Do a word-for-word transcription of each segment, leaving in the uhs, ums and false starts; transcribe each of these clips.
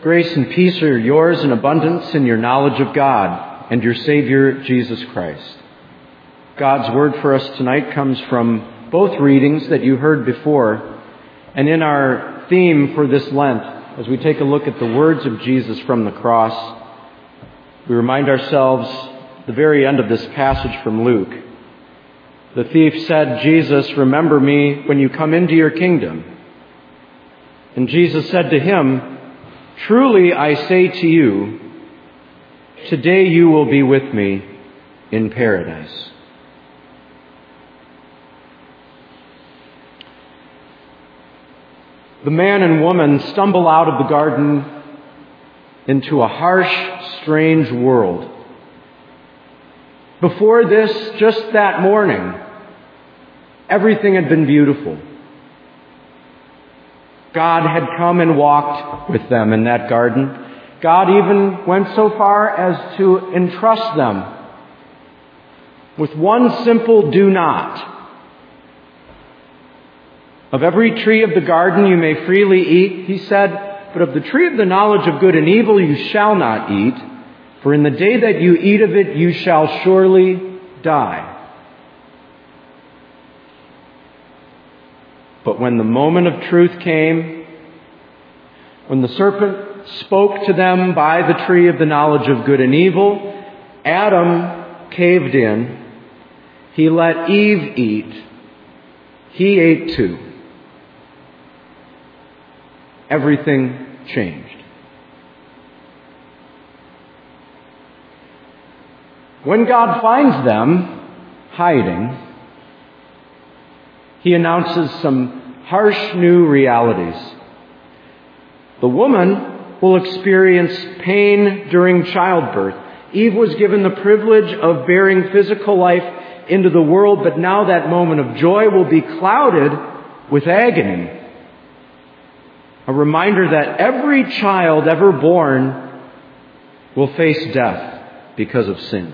Grace and peace are yours in abundance in your knowledge of God and your Savior, Jesus Christ. God's word for us tonight comes from both readings that you heard before, and in our theme for this Lent, as we take a look at the words of Jesus from the cross, we remind ourselves the very end of this passage from Luke. The thief said, "Jesus, remember me when you come into your kingdom." And Jesus said to him, "Truly I say to you, today you will be with me in paradise." The man and woman stumble out of the garden into a harsh, strange world. Before this, just that morning, everything had been beautiful. God had come and walked with them in that garden. God even went so far as to entrust them with one simple do not. Of every tree of the garden you may freely eat, he said, but of the tree of the knowledge of good and evil you shall not eat, for in the day that you eat of it you shall surely die. But when the moment of truth came, when the serpent spoke to them by the tree of the knowledge of good and evil, Adam caved in. He let Eve eat. He ate too. Everything changed. When God finds them hiding, he announces some harsh new realities. The woman will experience pain during childbirth. Eve was given the privilege of bearing physical life into the world, but now that moment of joy will be clouded with agony. A reminder that every child ever born will face death because of sin.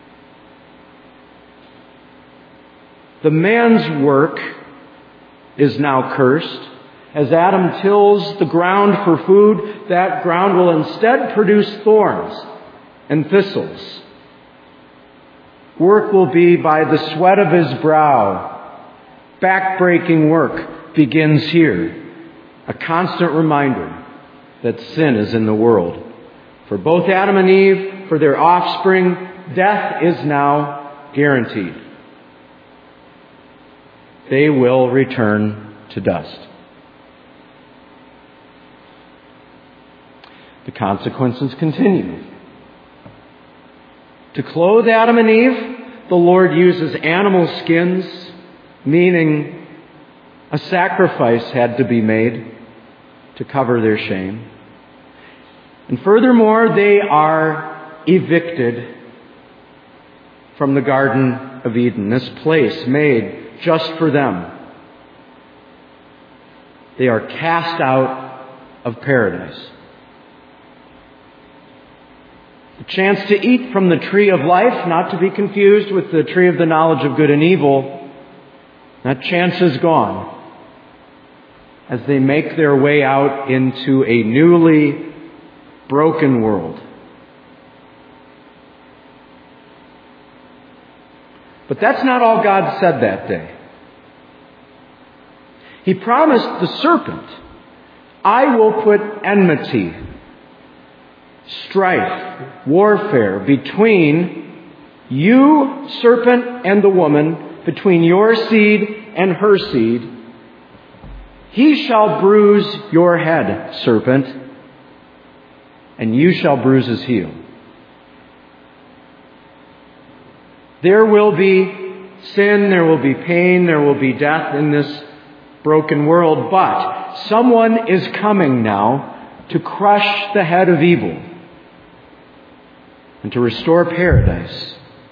The man's work is now cursed. As Adam tills the ground for food, that ground will instead produce thorns and thistles. Work will be by the sweat of his brow. Backbreaking work begins here. A constant reminder that sin is in the world. For both Adam and Eve, for their offspring, death is now guaranteed. They will return to dust. The consequences continue. To clothe Adam and Eve, the Lord uses animal skins, meaning a sacrifice had to be made to cover their shame. And furthermore, they are evicted from the Garden of Eden, this place made just for them. They are cast out of paradise. The chance to eat from the tree of life, not to be confused with the tree of the knowledge of good and evil, that chance is gone as they make their way out into a newly broken world. But that's not all God said that day. He promised the serpent, "I will put enmity, strife, warfare between you, serpent, and the woman, between your seed and her seed. He shall bruise your head, serpent, and you shall bruise his heel." There will be sin, there will be pain, there will be death in this broken world, but someone is coming now to crush the head of evil and to restore paradise.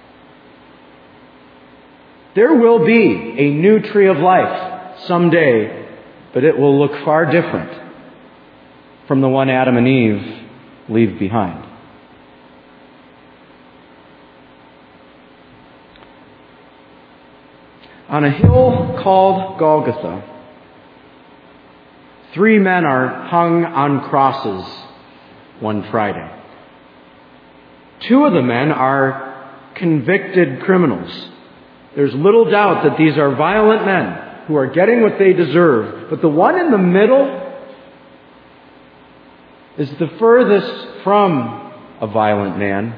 There will be a new tree of life someday, but it will look far different from the one Adam and Eve leave behind. On a hill called Golgotha, three men are hung on crosses one Friday. Two of the men are convicted criminals. There's little doubt that these are violent men who are getting what they deserve. But the one in the middle is the furthest from a violent man.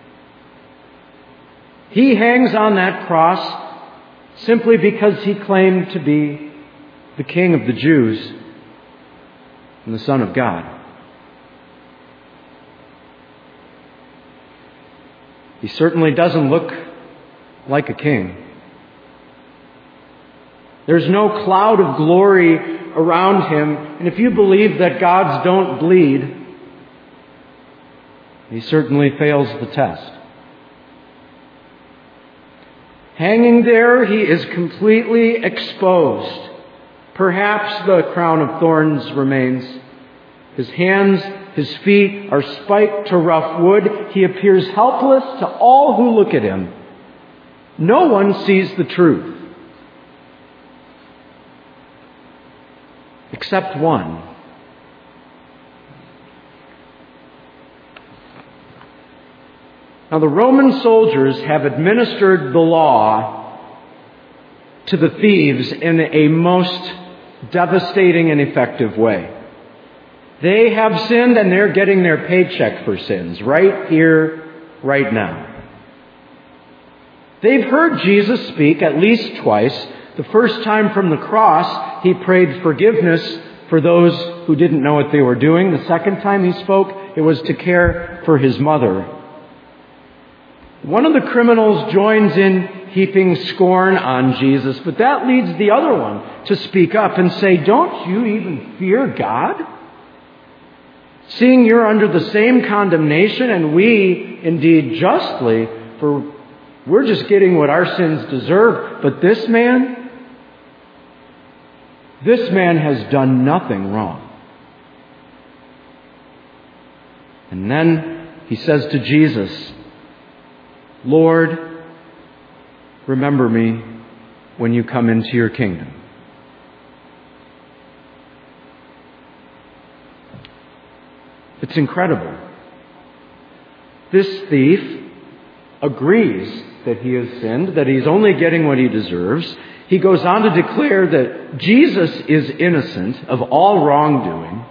He hangs on that cross simply because he claimed to be the King of the Jews and the Son of God. He certainly doesn't look like a king. There's no cloud of glory around him, and if you believe that gods don't bleed, he certainly fails the test. Hanging there, he is completely exposed. Perhaps the crown of thorns remains. His hands, his feet are spiked to rough wood. He appears helpless to all who look at him. No one sees the truth. Except one. Now, the Roman soldiers have administered the law to the thieves in a most devastating and effective way. They have sinned and they're getting their paycheck for sins right here, right now. They've heard Jesus speak at least twice. The first time from the cross, he prayed forgiveness for those who didn't know what they were doing. The second time he spoke, it was to care for his mother. One of the criminals joins in heaping scorn on Jesus, but that leads the other one to speak up and say, "Don't you even fear God? Seeing you're under the same condemnation, and we, indeed justly, for we're just getting what our sins deserve. But this man, this man has done nothing wrong." And then he says to Jesus, "Lord, remember me when you come into your kingdom." It's incredible. This thief agrees that he has sinned, that he's only getting what he deserves. He goes on to declare that Jesus is innocent of all wrongdoing.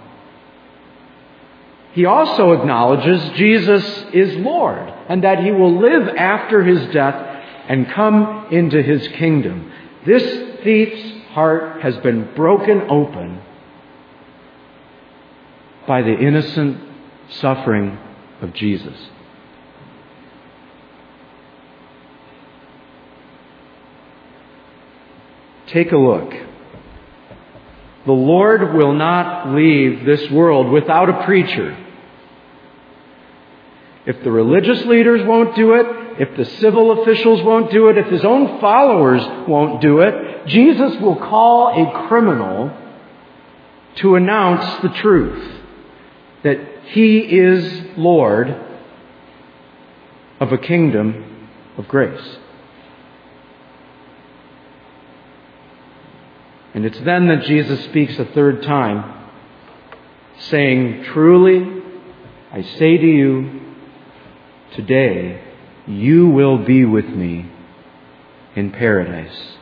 He also acknowledges Jesus is Lord and that he will live after his death and come into his kingdom. This thief's heart has been broken open by the innocent suffering of Jesus. Take a look. The Lord will not leave this world without a preacher. If the religious leaders won't do it, if the civil officials won't do it, if his own followers won't do it, Jesus will call a criminal to announce the truth, that he is Lord of a kingdom of grace. And it's then that Jesus speaks a third time, saying, "Truly, I say to you, today you will be with me in paradise."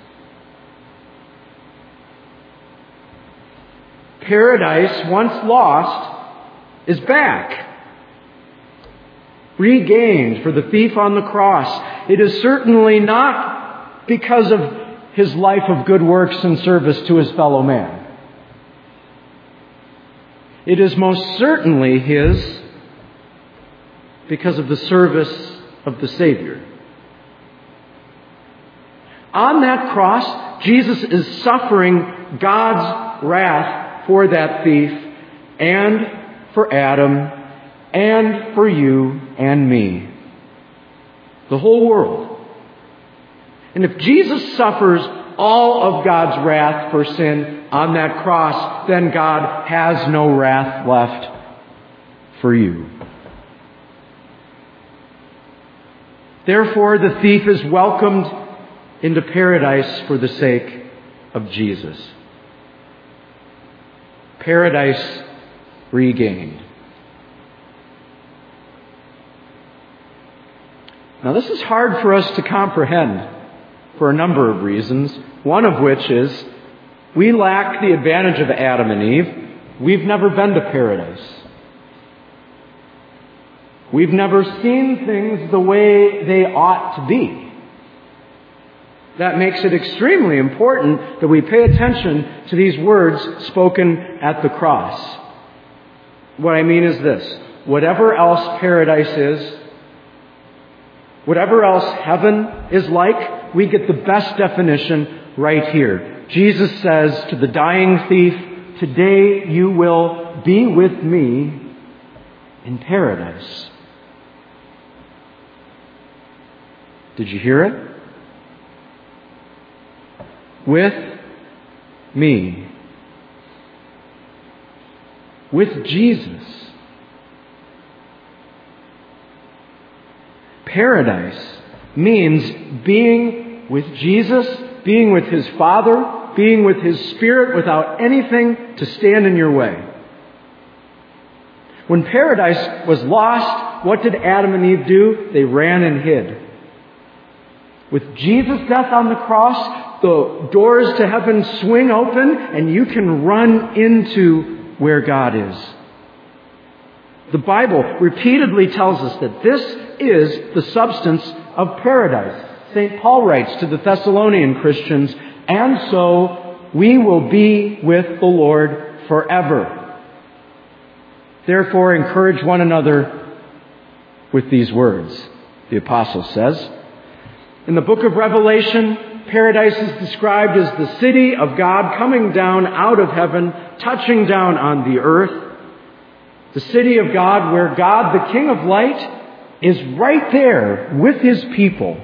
Paradise, once lost, is back. Regained for the thief on the cross. It is certainly not because of his life of good works and service to his fellow man. It is most certainly his because of the service of the Savior. On that cross, Jesus is suffering God's wrath for that thief and for Adam and for you and me. The whole world. And if Jesus suffers all of God's wrath for sin on that cross, then God has no wrath left for you. Therefore, the thief is welcomed into paradise for the sake of Jesus. Paradise regained. Now, this is hard for us to comprehend for a number of reasons, one of which is we lack the advantage of Adam and Eve. We've never been to paradise. We've never seen things the way they ought to be. That makes it extremely important that we pay attention to these words spoken at the cross. What I mean is this: whatever else paradise is, whatever else heaven is like, we get the best definition right here. Jesus says to the dying thief, "Today you will be with me in paradise." Did you hear it? With me. With Jesus. Paradise means being with Jesus, being with His Father, being with His Spirit without anything to stand in your way. When paradise was lost, what did Adam and Eve do? They ran and hid. With Jesus' death on the cross, the doors to heaven swing open and you can run into where God is. The Bible repeatedly tells us that this is the substance of paradise. Saint Paul writes to the Thessalonian Christians, "And so we will be with the Lord forever." Therefore, encourage one another with these words. The apostle says, in the book of Revelation, paradise is described as the city of God coming down out of heaven, touching down on the earth. The city of God where God, the King of Light, is right there with His people.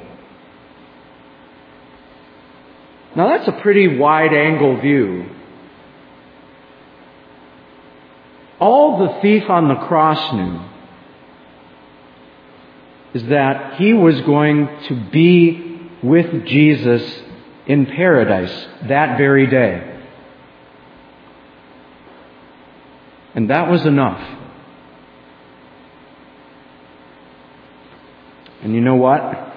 Now that's a pretty wide-angle view. All the thief on the cross knew is that he was going to be with Jesus in paradise that very day. And that was enough. And you know what?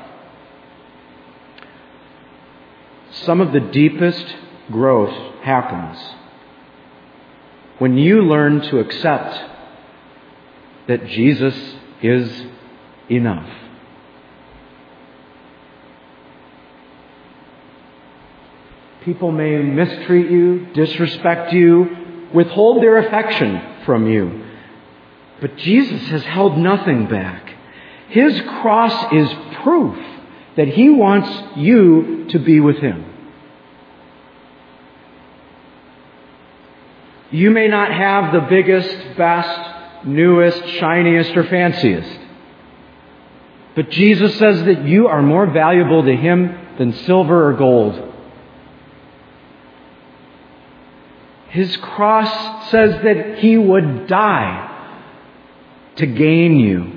Some of the deepest growth happens when you learn to accept that Jesus is enough. People may mistreat you, disrespect you, withhold their affection from you. But Jesus has held nothing back. His cross is proof that He wants you to be with Him. You may not have the biggest, best, newest, shiniest, or fanciest. But Jesus says that you are more valuable to Him than silver or gold. His cross says that He would die to gain you.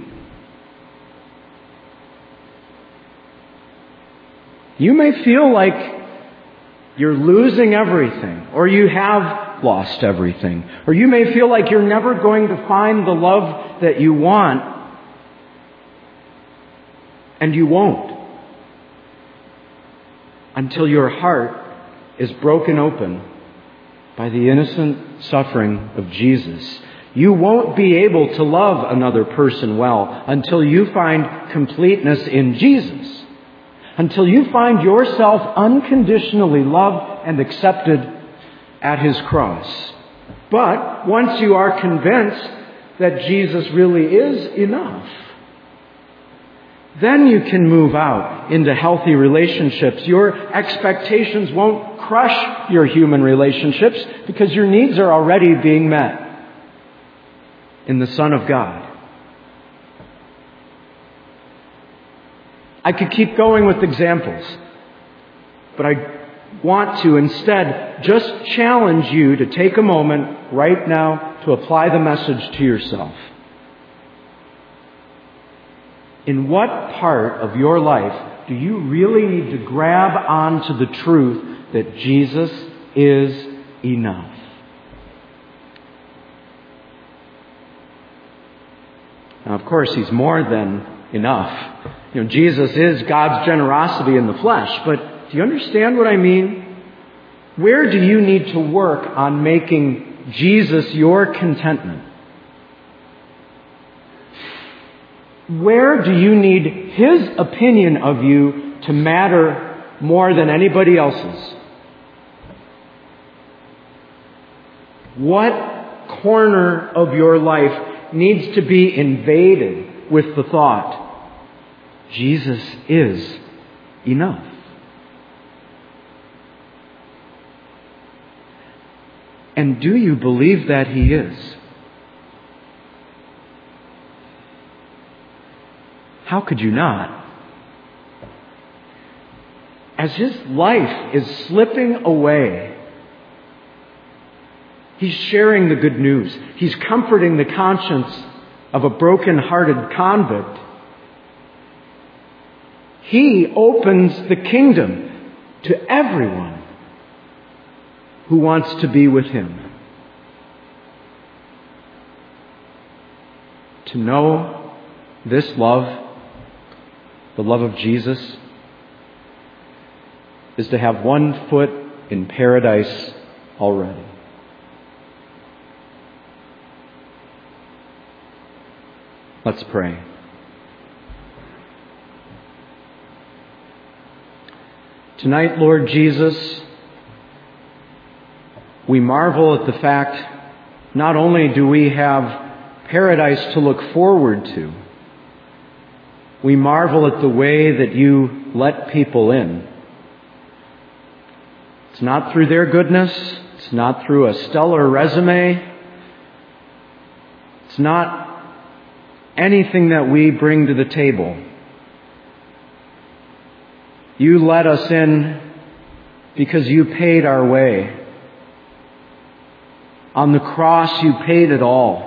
You may feel like you're losing everything, or you have lost everything, or you may feel like you're never going to find the love that you want, and you won't, until your heart is broken open by the innocent suffering of Jesus. You won't be able to love another person well until you find completeness in Jesus. Until you find yourself unconditionally loved and accepted at His cross. But once you are convinced that Jesus really is enough, then you can move out into healthy relationships. Your expectations won't crush your human relationships because your needs are already being met in the Son of God. I could keep going with examples, but I want to instead just challenge you to take a moment right now to apply the message to yourself. In what part of your life do you really need to grab onto the truth that Jesus is enough? Now, of course, He's more than enough You know, Jesus is God's generosity in the flesh, but do you understand what I mean? Where do you need to work on making Jesus your contentment? Where do you need His opinion of you to matter more than anybody else's? What corner of your life needs to be invaded with the thought, Jesus is enough? And do you believe that He is? How could you not? As His life is slipping away, He's sharing the good news. He's comforting the conscience of a broken-hearted convict. He opens the kingdom to everyone who wants to be with Him. To know this love, the love of Jesus, is to have one foot in paradise already. Let's pray. Tonight, Lord Jesus, we marvel at the fact not only do we have paradise to look forward to, we marvel at the way that you let people in. It's not through their goodness. It's not through a stellar resume. It's not anything that we bring to the table. You let us in because you paid our way. On the cross, you paid it all.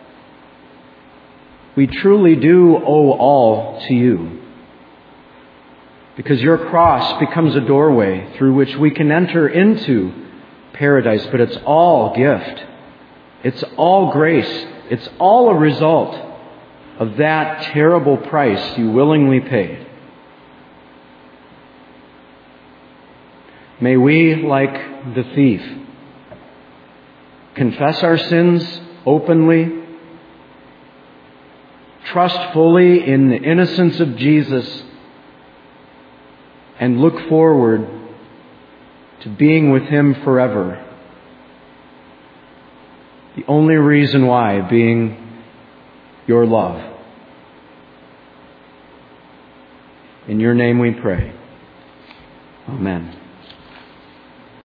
We truly do owe all to you, because your cross becomes a doorway through which we can enter into paradise, but it's all gift. It's all grace. It's all a result of that terrible price you willingly paid. May we, like the thief, confess our sins openly, trust fully in the innocence of Jesus, and look forward to being with Him forever. The only reason why being your love. In your name we pray. Amen.